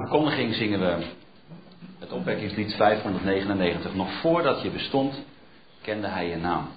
verkondiging zingen we het opwekkingslied 599. Nog voordat je bestond, kende hij je naam.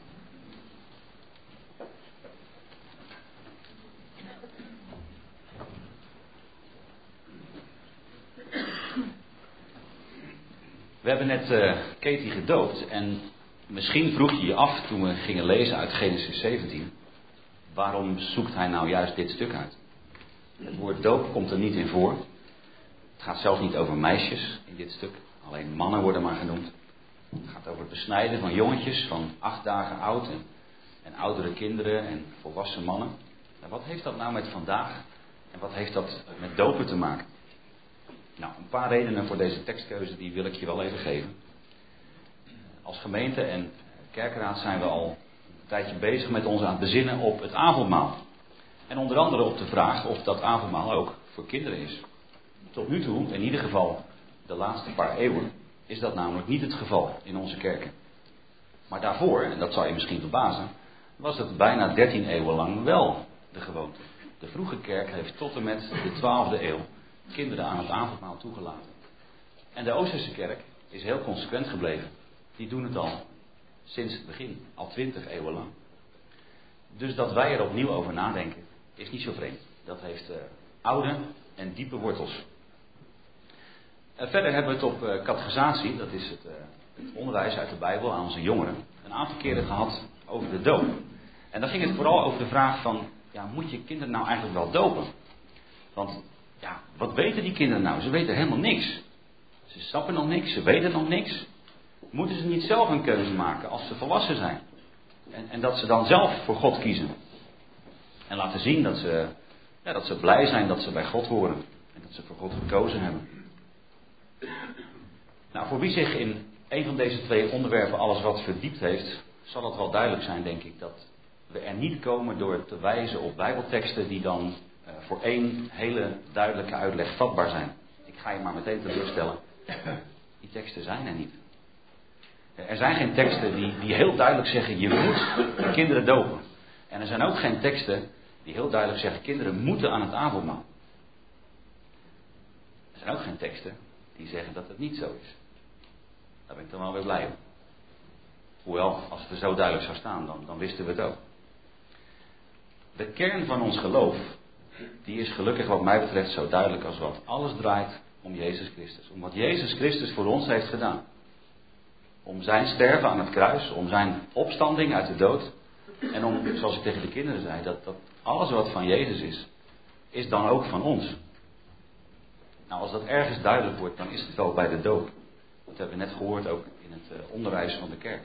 We hebben net Katie gedoopt en misschien vroeg je je af toen we gingen lezen uit Genesis 17. Waarom zoekt hij nou juist dit stuk uit? Het woord doop komt er niet in voor. Het gaat zelfs niet over meisjes in dit stuk. Alleen mannen worden maar genoemd. Het gaat over het besnijden van jongetjes van 8 dagen oud en oudere kinderen en volwassen mannen. En wat heeft dat nou met vandaag en wat heeft dat met dopen te maken? Nou, een paar redenen voor deze tekstkeuze die wil ik je wel even geven. Als gemeente en kerkraad zijn we al een tijdje bezig met ons aan het bezinnen op het avondmaal. En onder andere op de vraag of dat avondmaal ook voor kinderen is. Tot nu toe, in ieder geval de laatste paar eeuwen, is dat namelijk niet het geval in onze kerken. Maar daarvoor, en dat zal je misschien verbazen, was het bijna 13 eeuwen lang wel de gewoonte. De vroege kerk heeft tot en met de 12e eeuw kinderen aan het avondmaal toegelaten. En de Oosterse kerk is heel consequent gebleven. Die doen het al sinds het begin, al 20 eeuwen lang. Dus dat wij er opnieuw over nadenken, is niet zo vreemd. Dat heeft oude en diepe wortels. Verder hebben we het op catechisatie, dat is het onderwijs uit de Bijbel aan onze jongeren, een aantal keren gehad over de doop. En dan ging het vooral over de vraag van, ja, moet je kinderen nou eigenlijk wel dopen? Want, ja, wat weten die kinderen nou? Ze weten helemaal niks. Ze snappen nog niks, ze weten nog niks. Moeten ze niet zelf een keuze maken als ze volwassen zijn? En dat ze dan zelf voor God kiezen. En laten zien dat ze blij zijn dat ze bij God horen. En dat ze voor God gekozen hebben. Nou, voor wie zich in een van deze 2 onderwerpen alles wat verdiept heeft, zal het wel duidelijk zijn, denk ik, dat we er niet komen door te wijzen op bijbelteksten die dan voor één hele duidelijke uitleg vatbaar zijn. Ik ga je maar meteen teleurstellen. Die teksten zijn er niet. Er zijn geen teksten die heel duidelijk zeggen, je moet kinderen dopen. En er zijn ook geen teksten die heel duidelijk zeggen, kinderen moeten aan het avondmaal. Er zijn ook geen teksten die zeggen dat het niet zo is. Daar ben ik dan wel weer blij om. Hoewel, als het er zo duidelijk zou staan, dan wisten we het ook. De kern van ons geloof, die is gelukkig wat mij betreft zo duidelijk als wat. Alles draait om Jezus Christus. Om wat Jezus Christus voor ons heeft gedaan. Om zijn sterven aan het kruis, om zijn opstanding uit de dood. En om, zoals ik tegen de kinderen zei, dat alles wat van Jezus is dan ook van ons. Nou, als dat ergens duidelijk wordt, dan is het wel bij de doop. Dat hebben we net gehoord ook in het onderwijs van de kerk.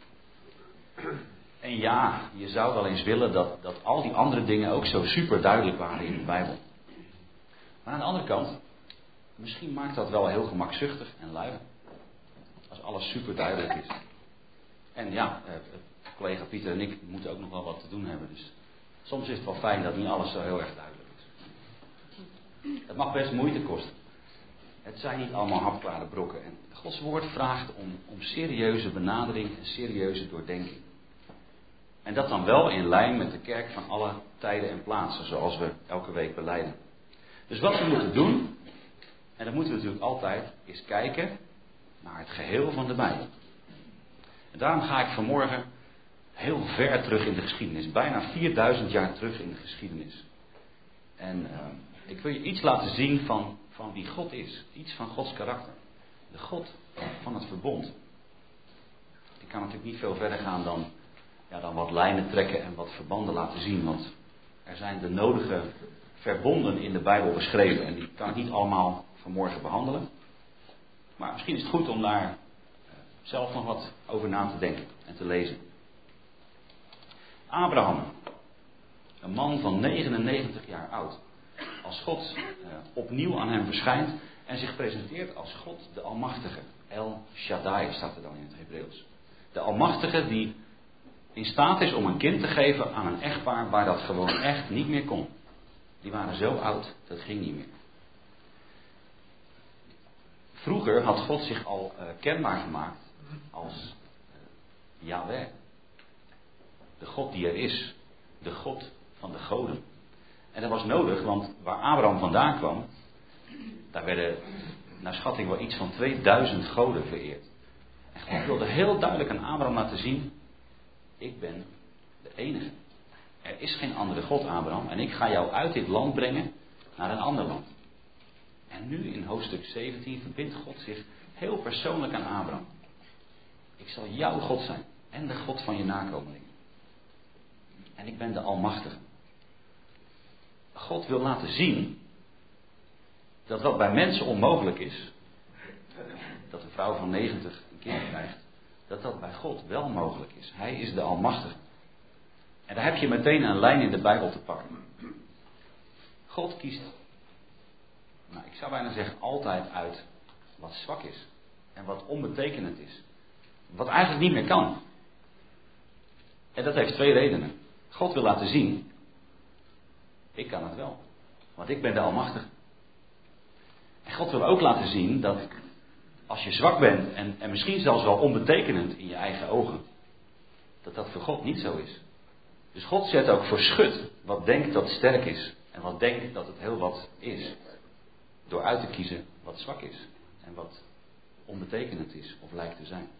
En ja, je zou wel eens willen dat al die andere dingen ook zo super duidelijk waren in de Bijbel. Maar aan de andere kant, misschien maakt dat wel heel gemakzuchtig en lui. Als alles super duidelijk is. En ja, collega Pieter en ik moeten ook nog wel wat te doen hebben. Dus soms is het wel fijn dat niet alles zo heel erg duidelijk is. Het mag best moeite kosten. Het zijn niet allemaal hapklare brokken. En Gods woord vraagt om serieuze benadering en serieuze doordenking. En dat dan wel in lijn met de kerk van alle tijden en plaatsen, zoals we elke week belijden. Dus wat we moeten doen, en dat moeten we natuurlijk altijd, is kijken naar het geheel van de Bijbel. En daarom ga ik vanmorgen heel ver terug in de geschiedenis. Bijna 4000 jaar terug in de geschiedenis. En ik wil je iets laten zien van wie God is. Iets van Gods karakter. De God van het verbond. Ik kan natuurlijk niet veel verder gaan dan wat lijnen trekken en wat verbanden laten zien. Want er zijn de nodige verbonden in de Bijbel beschreven. En die kan ik niet allemaal vanmorgen behandelen. Maar misschien is het goed om daar zelf nog wat over na te denken en te lezen. Abraham, een man van 99 jaar oud. Als God opnieuw aan hem verschijnt en zich presenteert als God de Almachtige. El Shaddai staat er dan in het Hebreeuws. De Almachtige die in staat is om een kind te geven aan een echtpaar waar dat gewoon echt niet meer kon. Die waren zo oud, dat ging niet meer. Vroeger had God zich al kenbaar gemaakt als Yahweh. De God die er is. De God van de goden. En dat was nodig, want waar Abraham vandaan kwam, Daar werden naar schatting wel iets van 2000 goden vereerd. En God wilde heel duidelijk aan Abraham laten zien, ik ben de enige. Er is geen andere God, Abraham, en ik ga jou uit dit land brengen naar een ander land. En nu in hoofdstuk 17 verbindt God zich heel persoonlijk aan Abraham. Ik zal jouw God zijn en de God van je nakomelingen. En ik ben de Almachtige. God wil laten zien dat wat bij mensen onmogelijk is, dat een vrouw van 90 een kind krijgt, dat dat bij God wel mogelijk is. Hij is de Almachtige. En daar heb je meteen een lijn in de Bijbel te pakken. God kiest, ik zou bijna zeggen, altijd uit wat zwak is. En wat onbetekenend is. Wat eigenlijk niet meer kan. En dat heeft 2 redenen. God wil laten zien, ik kan het wel. Want ik ben de Almachtige. En God wil ook laten zien dat als je zwak bent en misschien zelfs wel onbetekenend in je eigen ogen, dat dat voor God niet zo is. Dus God zet ook voor schut wat denkt dat sterk is en wat denkt dat het heel wat is. Door uit te kiezen wat zwak is en wat onbetekenend is of lijkt te zijn.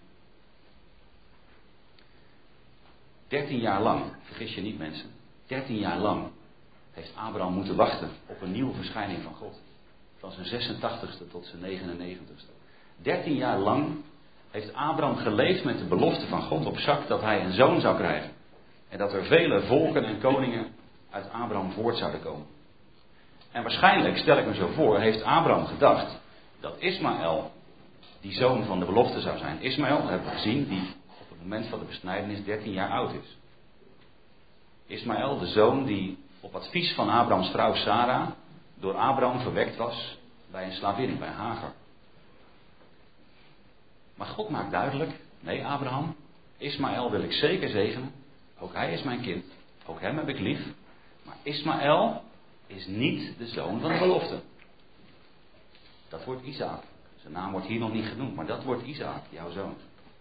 13 jaar lang, vergis je niet mensen, 13 jaar lang heeft Abraham moeten wachten op een nieuwe verschijning van God. Van zijn 86ste tot zijn 99ste. 13 jaar lang heeft Abraham geleefd met de belofte van God op zak dat hij een zoon zou krijgen. En dat er vele volken en koningen uit Abraham voort zouden komen. En waarschijnlijk, stel ik me zo voor, heeft Abraham gedacht dat Ismaël die zoon van de belofte zou zijn. Ismaël, hebben we gezien, die op het moment van de besnijdenis 13 jaar oud is. Ismaël, de zoon die op advies van Abrahams vrouw Sarah door Abraham verwekt was bij een slavin, bij Hagar. Maar God maakt duidelijk, nee Abraham, Ismaël wil ik zeker zegenen. Ook hij is mijn kind, ook hem heb ik lief. Maar Ismaël is niet de zoon van de belofte. Dat wordt Isaac. Zijn naam wordt hier nog niet genoemd, maar dat wordt Isaac, jouw zoon.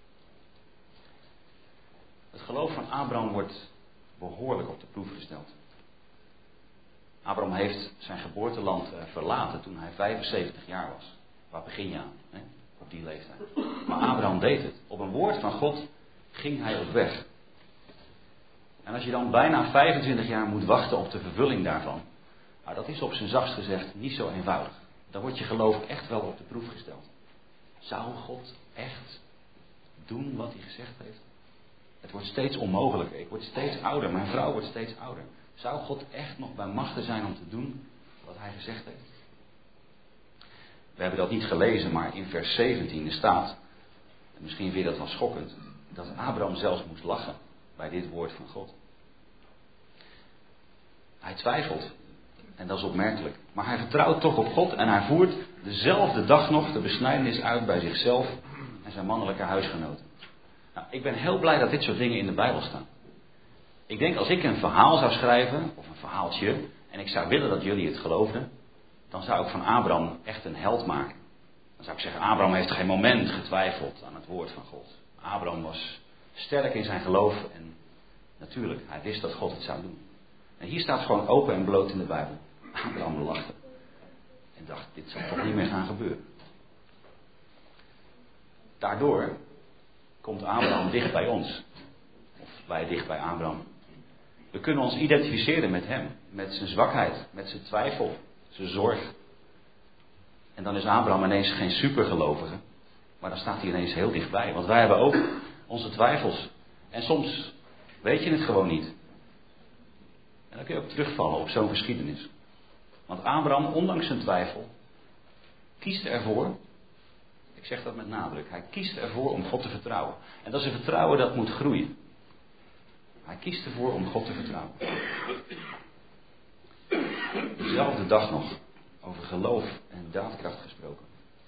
Het geloof van Abraham wordt behoorlijk op de proef gesteld. Abraham heeft zijn geboorteland verlaten toen hij 75 jaar was. Waar begin je aan, hè? Op die leeftijd. Maar Abraham deed het. Op een woord van God ging hij op weg. En als je dan bijna 25 jaar moet wachten op de vervulling daarvan, nou, dat is op zijn zachtst gezegd niet zo eenvoudig. Dan wordt je geloof echt wel op de proef gesteld. Zou God echt doen wat hij gezegd heeft? Het wordt steeds onmogelijker. Ik word steeds ouder. Mijn vrouw wordt steeds ouder. Zou God echt nog bij machte zijn om te doen wat hij gezegd heeft? We hebben dat niet gelezen, maar in vers 17 staat, en misschien vind je dat wel schokkend, dat Abraham zelfs moest lachen bij dit woord van God. Hij twijfelt. En dat is opmerkelijk. Maar hij vertrouwt toch op God en hij voert dezelfde dag nog de besnijdenis uit bij zichzelf en zijn mannelijke huisgenoten. Nou, ik ben heel blij dat dit soort dingen in de Bijbel staan. Ik denk als ik een verhaal zou schrijven, of een verhaaltje, en ik zou willen dat jullie het geloofden, dan zou ik van Abraham echt een held maken. Dan zou ik zeggen, Abraham heeft geen moment getwijfeld aan het woord van God. Abraham was sterk in zijn geloof en natuurlijk, hij wist dat God het zou doen. En hier staat gewoon open en bloot in de Bijbel. Abraham lachte. En dacht, dit zal toch niet meer gaan gebeuren. Daardoor komt Abraham dicht bij ons. Of wij dicht bij Abraham. We kunnen ons identificeren met hem. Met zijn zwakheid. Met zijn twijfel. Zijn zorg. En dan is Abraham ineens geen supergelovige. Maar dan staat hij ineens heel dichtbij. Want wij hebben ook onze twijfels. En soms weet je het gewoon niet. En dan kun je ook terugvallen op zo'n geschiedenis. Want Abraham, ondanks zijn twijfel, kiest ervoor, ik zeg dat met nadruk, hij kiest ervoor om God te vertrouwen. En dat is een vertrouwen dat moet groeien. Hij kiest ervoor om God te vertrouwen. Dezelfde dag nog, over geloof en daadkracht gesproken.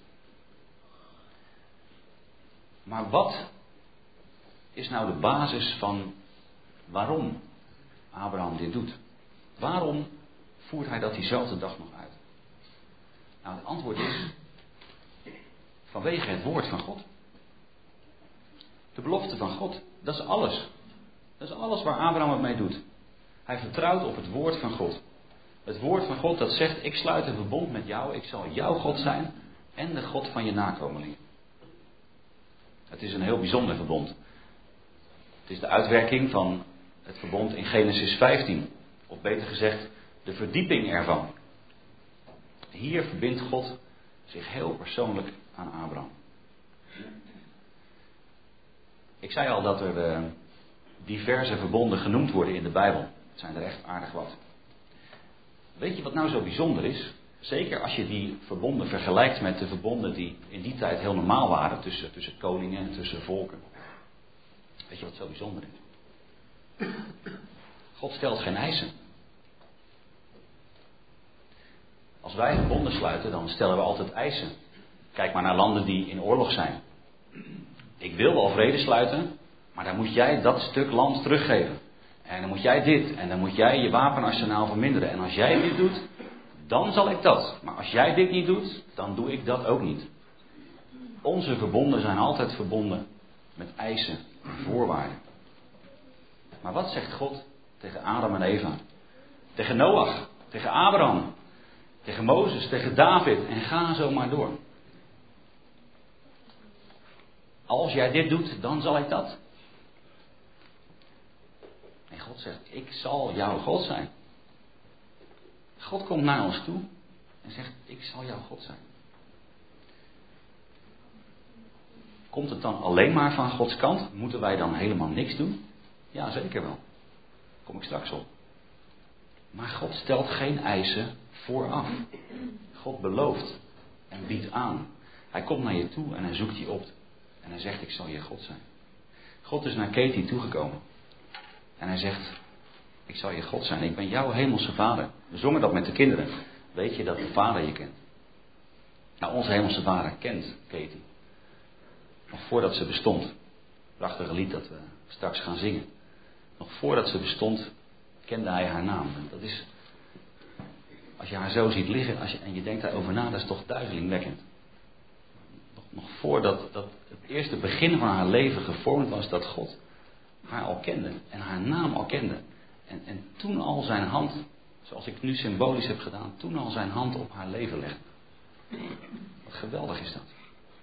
Maar wat is nou de basis van waarom Abraham dit doet? Waarom voert hij dat diezelfde dag nog uit? Nou, het antwoord is vanwege het woord van God. De belofte van God, dat is alles. Dat is alles waar Abraham het mee doet. Hij vertrouwt op het woord van God. Het woord van God dat zegt, ik sluit een verbond met jou, ik zal jouw God zijn en de God van je nakomelingen. Het is een heel bijzonder verbond. Het is de uitwerking van het verbond in Genesis 15. Of beter gezegd, de verdieping ervan. Hier verbindt God zich heel persoonlijk aan Abraham. Ik zei al dat er diverse verbonden genoemd worden in de Bijbel. Het zijn er echt aardig wat. Weet je wat nou zo bijzonder is? Zeker als je die verbonden vergelijkt met de verbonden die in die tijd heel normaal waren. Tussen koningen en tussen volken. Weet je wat zo bijzonder is? God stelt geen eisen. Als wij verbonden sluiten, dan stellen we altijd eisen. Kijk maar naar landen die in oorlog zijn. Ik wil wel vrede sluiten, maar dan moet jij dat stuk land teruggeven. En dan moet jij dit, en dan moet jij je wapenarsenaal verminderen. En als jij dit doet, dan zal ik dat. Maar als jij dit niet doet, dan doe ik dat ook niet. Onze verbonden zijn altijd verbonden met eisen en voorwaarden. Maar wat zegt God tegen Adam en Eva? Tegen Noach, tegen Abraham, tegen Mozes, tegen David en ga zo maar door. Als jij dit doet, dan zal ik dat. En God zegt, ik zal jouw God zijn. God komt naar ons toe en zegt, ik zal jouw God zijn. Komt het dan alleen maar van Gods kant? Moeten wij dan helemaal niks doen? Ja, zeker wel. Daar kom ik straks op. Maar God stelt geen eisen vooraf. God belooft en biedt aan. Hij komt naar je toe en hij zoekt je op. En hij zegt, ik zal je God zijn. God is naar Katie toegekomen. En hij zegt, ik zal je God zijn. Ik ben jouw hemelse vader. We zongen dat met de kinderen. Weet je dat de vader je kent? Nou, onze hemelse vader kent Katie. Nog voordat ze bestond. Prachtige lied dat we straks gaan zingen. Nog voordat ze bestond, kende hij haar naam. En dat is, als je haar zo ziet liggen en je denkt daarover na, dat is toch duizelingwekkend. Nog voordat het eerste begin van haar leven gevormd was, dat God haar al kende. En haar naam al kende. En toen al zijn hand, zoals ik nu symbolisch heb gedaan, toen al zijn hand op haar leven legde. Wat geweldig is dat.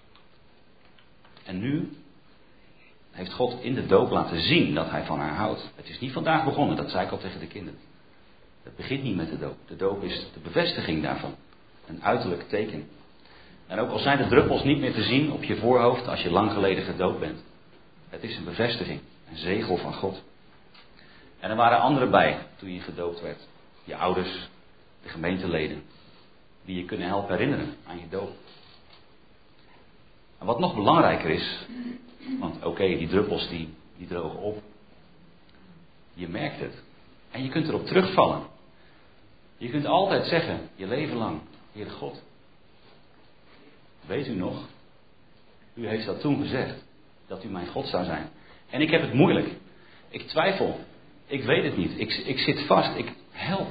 En nu heeft God in de doop laten zien dat hij van haar houdt. Het is niet vandaag begonnen, dat zei ik al tegen de kinderen. Het begint niet met de doop. De doop is de bevestiging daarvan. Een uiterlijk teken. En ook al zijn de druppels niet meer te zien op je voorhoofd als je lang geleden gedoopt bent. Het is een bevestiging, een zegel van God. En er waren anderen bij toen je gedoopt werd. Je ouders, de gemeenteleden. Die je kunnen helpen herinneren aan je doop. En wat nog belangrijker is, want oké, die druppels die drogen op. Je merkt het. En je kunt erop terugvallen. Je kunt altijd zeggen, je leven lang, Heere God. Weet u nog? U heeft dat toen gezegd. Dat u mijn God zou zijn. En ik heb het moeilijk. Ik twijfel. Ik weet het niet. Ik zit vast. Help.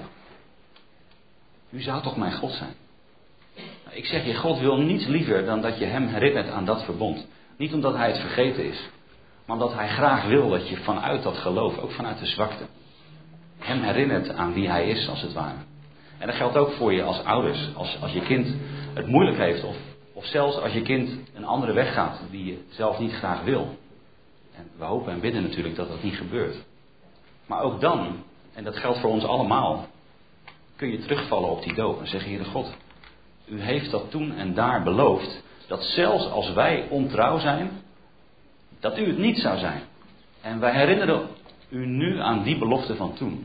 U zou toch mijn God zijn? Nou, ik zeg je, God wil niets liever dan dat je hem herinnert aan dat verbond. Niet omdat hij het vergeten is. Maar omdat hij graag wil dat je vanuit dat geloof, ook vanuit de zwakte, hem herinnert aan wie hij is, als het ware. En dat geldt ook voor je als ouders. Als je kind het moeilijk heeft of zelfs als je kind een andere weg gaat die je zelf niet graag wil. En we hopen en bidden natuurlijk dat dat niet gebeurt. Maar ook dan, en dat geldt voor ons allemaal, kun je terugvallen op die doop en zeggen, Heere God, u heeft dat toen en daar beloofd, dat zelfs als wij ontrouw zijn, dat u het niet zou zijn. En wij herinneren u nu aan die belofte van toen.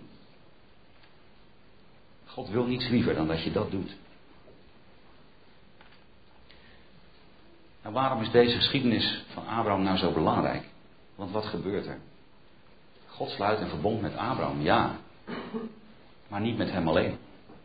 God wil niets liever dan dat je dat doet. Nou, waarom is deze geschiedenis van Abraham nou zo belangrijk? Want wat gebeurt er? God sluit een verbond met Abraham, ja. Maar niet met hem alleen.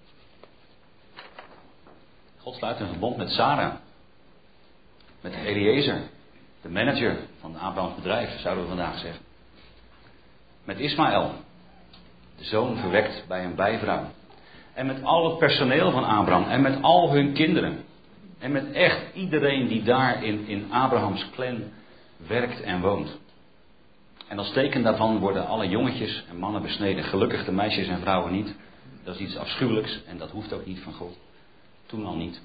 God sluit een verbond met Sarah. Met Eliezer, de manager van Abrahams bedrijf, zouden we vandaag zeggen. Met Ismaël, de zoon verwekt bij een bijvrouw. En met al het personeel van Abraham en met al hun kinderen. En met echt iedereen die daar in Abrahams clan werkt en woont. En als teken daarvan worden alle jongetjes en mannen besneden. Gelukkig de meisjes en vrouwen niet. Dat is iets afschuwelijks en dat hoeft ook niet van God. Toen al niet.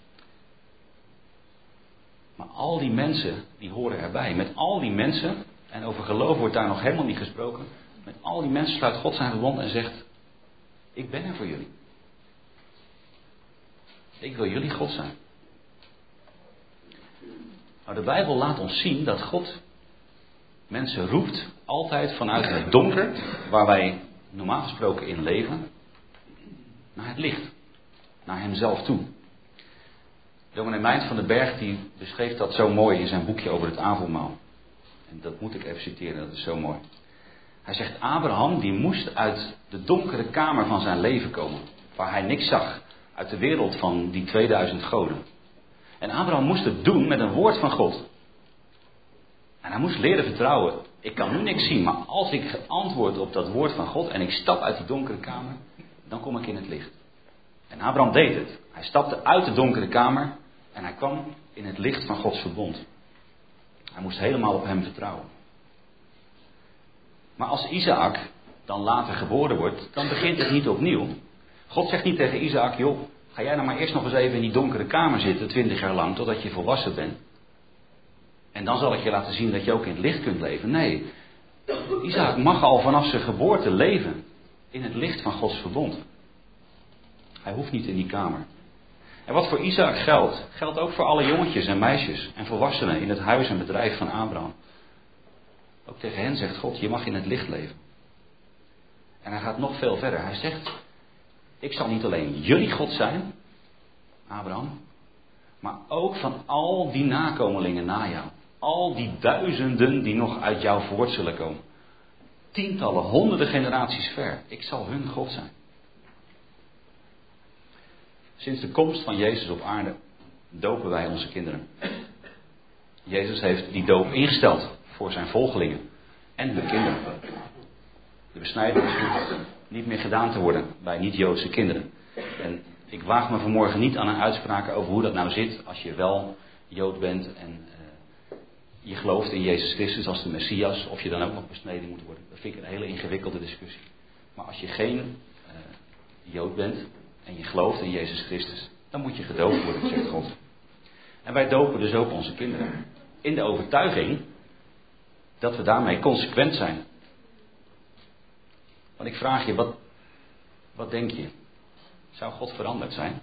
Maar al die mensen, die horen erbij. Met al die mensen, en over geloof wordt daar nog helemaal niet gesproken. Met al die mensen sluit God zijn verbond en zegt, ik ben er voor jullie. Ik wil jullie God zijn. Nou, de Bijbel laat ons zien dat God mensen roept altijd vanuit het donker, waar wij normaal gesproken in leven, naar het licht. Naar hemzelf toe. Dominee Meijns van den Berg die beschreef dat zo mooi in zijn boekje over het avondmaal. En dat moet ik even citeren, dat is zo mooi. Hij zegt, Abraham die moest uit de donkere kamer van zijn leven komen. Waar hij niks zag. Uit de wereld van die 2000 goden. En Abraham moest het doen met een woord van God. En hij moest leren vertrouwen. Ik kan nu niks zien, maar als ik antwoord op dat woord van God en ik stap uit die donkere kamer, dan kom ik in het licht. En Abraham deed het. Hij stapte uit de donkere kamer en hij kwam in het licht van Gods verbond. Hij moest helemaal op hem vertrouwen. Maar als Isaac dan later geboren wordt, dan begint het niet opnieuw. God zegt niet tegen Isaac, joh, ga jij nou maar eerst nog eens even in die donkere kamer zitten, 20 jaar lang, totdat je volwassen bent. En dan zal ik je laten zien dat je ook in het licht kunt leven. Nee, Isaac mag al vanaf zijn geboorte leven in het licht van Gods verbond. Hij hoeft niet in die kamer. En wat voor Isaac geldt, geldt ook voor alle jongetjes en meisjes en volwassenen in het huis en bedrijf van Abraham. Ook tegen hen zegt God, je mag in het licht leven. En hij gaat nog veel verder. Hij zegt, ik zal niet alleen jullie God zijn, Abraham, maar ook van al die nakomelingen na jou. Al die duizenden die nog uit jou voort zullen komen. Tientallen, honderden generaties ver. Ik zal hun God zijn. Sinds de komst van Jezus op aarde dopen wij onze kinderen. Jezus heeft die doop ingesteld voor zijn volgelingen en hun kinderen. De besnijdenis hoeft niet meer gedaan te worden bij niet-Joodse kinderen. En ik waag me vanmorgen niet aan een uitspraak over hoe dat nou zit als je wel Jood bent en je gelooft in Jezus Christus als de Messias, of je dan ook nog besneden moet worden. Dat vind ik een hele ingewikkelde discussie. Maar als je geen Jood bent en je gelooft in Jezus Christus, dan moet je gedoopt worden, zegt God. En wij dopen dus ook onze kinderen. In de overtuiging dat we daarmee consequent zijn. Want ik vraag je, wat denk je? Zou God veranderd zijn?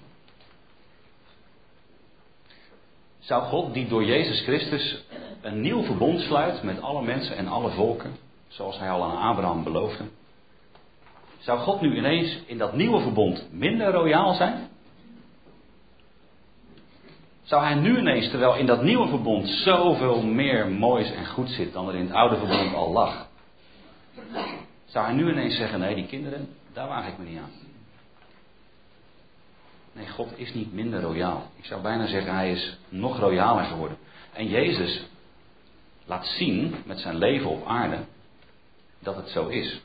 Zou God die door Jezus Christus een nieuw verbond sluit met alle mensen en alle volken, zoals hij al aan Abraham beloofde? Zou God nu ineens in dat nieuwe verbond minder royaal zijn? Zou hij nu ineens, terwijl in dat nieuwe verbond zoveel meer moois en goed zit dan er in het oude verbond al lag, zou hij nu ineens zeggen, nee, die kinderen, daar waag ik me niet aan. Nee, God is niet minder royaal. Ik zou bijna zeggen, hij is nog royaler geworden. En Jezus laat zien met zijn leven op aarde dat het zo is.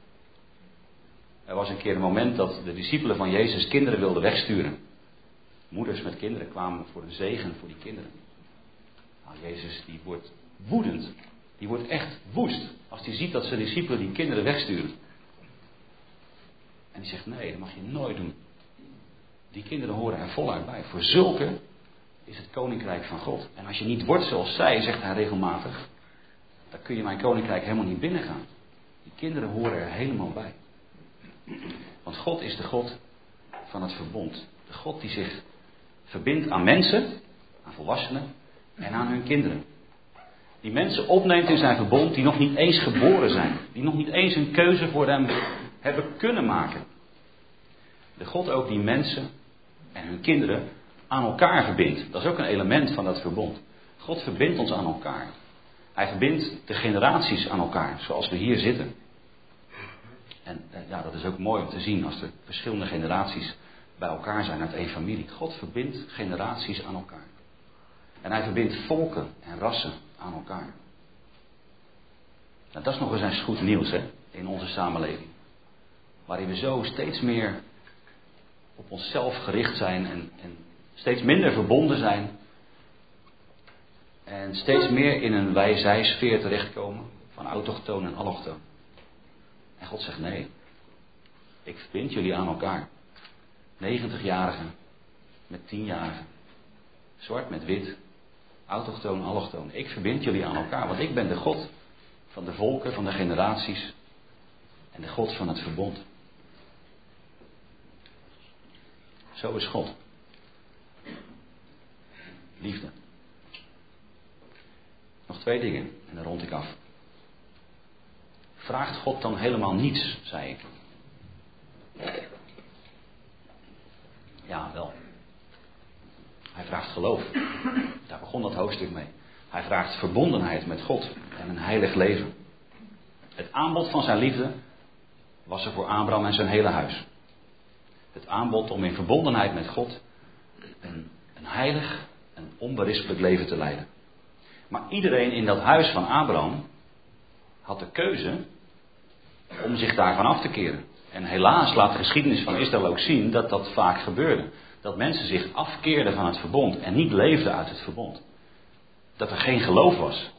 Er was een keer een moment dat de discipelen van Jezus kinderen wilden wegsturen. Moeders met kinderen kwamen voor een zegen voor die kinderen. Nou, Jezus die wordt woedend. Die wordt echt woest als hij ziet dat zijn discipelen die kinderen wegsturen. En die zegt, nee, dat mag je nooit doen. Die kinderen horen er voluit bij. Voor zulke is het koninkrijk van God. En als je niet wordt zoals zij, zegt hij regelmatig, dan kun je mijn koninkrijk helemaal niet binnengaan. Die kinderen horen er helemaal bij. Want God is de God van het verbond. De God die zich verbindt aan mensen, aan volwassenen en aan hun kinderen. Die mensen opneemt in zijn verbond die nog niet eens geboren zijn. Die nog niet eens een keuze voor hem hebben kunnen maken. De God ook die mensen en hun kinderen aan elkaar verbindt. Dat is ook een element van dat verbond. God verbindt ons aan elkaar. Hij verbindt de generaties aan elkaar, zoals we hier zitten. En ja, dat is ook mooi om te zien als er verschillende generaties bij elkaar zijn uit één familie. God verbindt generaties aan elkaar. En hij verbindt volken en rassen aan elkaar. Nou, dat is nog eens goed nieuws in onze samenleving. Waarin we zo steeds meer op onszelf gericht zijn en steeds minder verbonden zijn. En steeds meer in een wij-zij-sfeer terechtkomen van autochtoon en allochtoon. En God zegt nee. Ik verbind jullie aan elkaar. 90-jarigen met 10-jarigen. Zwart met wit. Autochtoon, allochtoon. Ik verbind jullie aan elkaar. Want ik ben de God van de volken, van de generaties. En de God van het verbond. Zo is God. Liefde. Nog 2 dingen en dan rond ik af. Vraagt God dan helemaal niets, zei ik. Ja, wel. Hij vraagt geloof. Daar begon dat hoofdstuk mee. Hij vraagt verbondenheid met God en een heilig leven. Het aanbod van zijn liefde was er voor Abraham en zijn hele huis. Het aanbod om in verbondenheid met God een heilig en onberispelijk leven te leiden. Maar iedereen in dat huis van Abraham had de keuze om zich daarvan af te keren. En helaas laat de geschiedenis van Israël ook zien dat dat vaak gebeurde. Dat mensen zich afkeerden van het verbond en niet leefden uit het verbond. Dat er geen geloof was.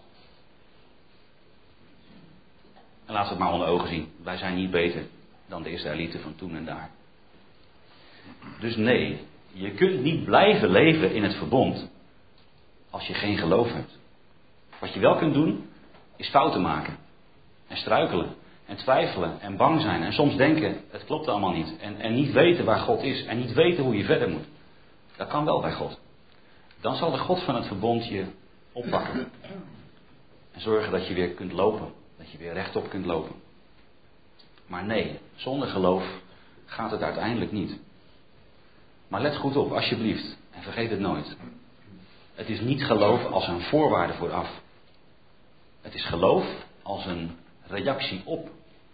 En laten we het maar onder ogen zien. Wij zijn niet beter dan de Israëlieten van toen en daar. Dus nee, je kunt niet blijven leven in het verbond als je geen geloof hebt. Wat je wel kunt doen, is fouten maken. En struikelen. En twijfelen. En bang zijn. En soms denken, het klopt allemaal niet. En niet weten waar God is. En niet weten hoe je verder moet. Dat kan wel bij God. Dan zal de God van het verbond je oppakken. En zorgen dat je weer kunt lopen. Dat je weer rechtop kunt lopen. Maar nee, zonder geloof gaat het uiteindelijk niet. Maar let goed op, alsjeblieft. En vergeet het nooit. Het is niet geloof als een voorwaarde vooraf. Het is geloof als een reactie op.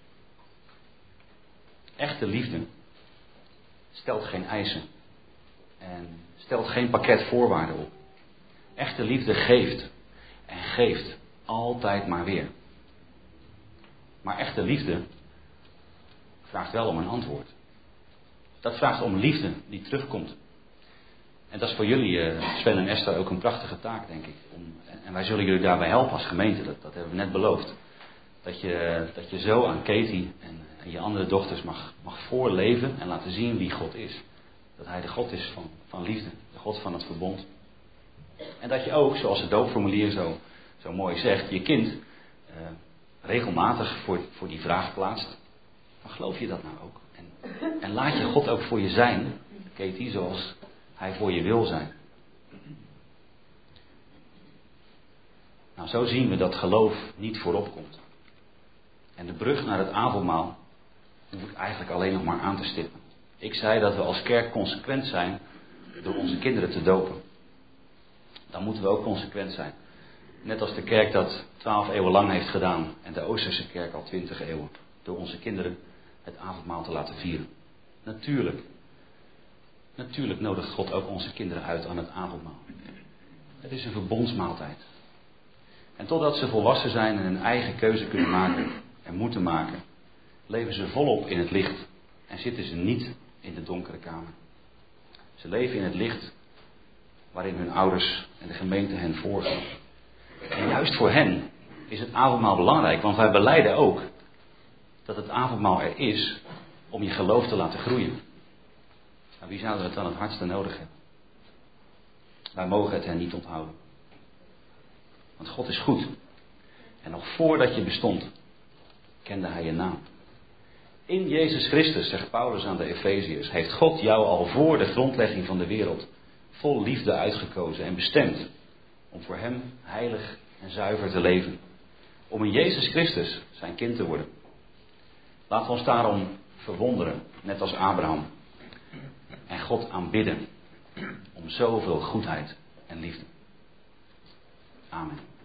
Echte liefde stelt geen eisen. En stelt geen pakket voorwaarden op. Echte liefde geeft. En geeft altijd maar weer. Maar echte liefde vraagt wel om een antwoord. Dat vraagt om liefde die terugkomt. En dat is voor jullie, Sven en Esther, ook een prachtige taak, denk ik. En wij zullen jullie daarbij helpen als gemeente, dat hebben we net beloofd. Dat je zo aan Katie en je andere dochters mag voorleven en laten zien wie God is. Dat hij de God is van liefde, de God van het verbond. En dat je ook, zoals het doopformulier zo mooi zegt, je kind regelmatig voor die vraag plaatst. Van geloof je dat nou ook? En laat je God ook voor je zijn, Katie, zoals hij voor je wil zijn. Nou, zo zien we dat geloof niet voorop komt. En de brug naar het avondmaal hoef ik eigenlijk alleen nog maar aan te stippen. Ik zei dat we als kerk consequent zijn door onze kinderen te dopen. Dan moeten we ook consequent zijn. Net als de kerk dat 12 eeuwen lang heeft gedaan en de Oosterse kerk al 20 eeuwen. Door onze kinderen het avondmaal te laten vieren. Natuurlijk nodigt God ook onze kinderen uit aan het avondmaal. Het is een verbondsmaaltijd. En totdat ze volwassen zijn en een eigen keuze kunnen maken en moeten maken, leven ze volop in het licht en zitten ze niet in de donkere kamer. Ze leven in het licht waarin hun ouders en de gemeente hen voorgaan. En juist voor hen is het avondmaal belangrijk, want wij belijden ook dat het avondmaal er is om je geloof te laten groeien. Nou, wie zouden het dan het hardste nodig hebben? Wij mogen het hen niet onthouden. Want God is goed. En nog voordat je bestond, kende hij je naam. In Jezus Christus, zegt Paulus aan de Efeziërs, heeft God jou al voor de grondlegging van de wereld vol liefde uitgekozen en bestemd om voor hem heilig en zuiver te leven. Om in Jezus Christus zijn kind te worden. Laten we ons daarom verwonderen, net als Abraham. En God aanbidden om zoveel goedheid en liefde. Amen.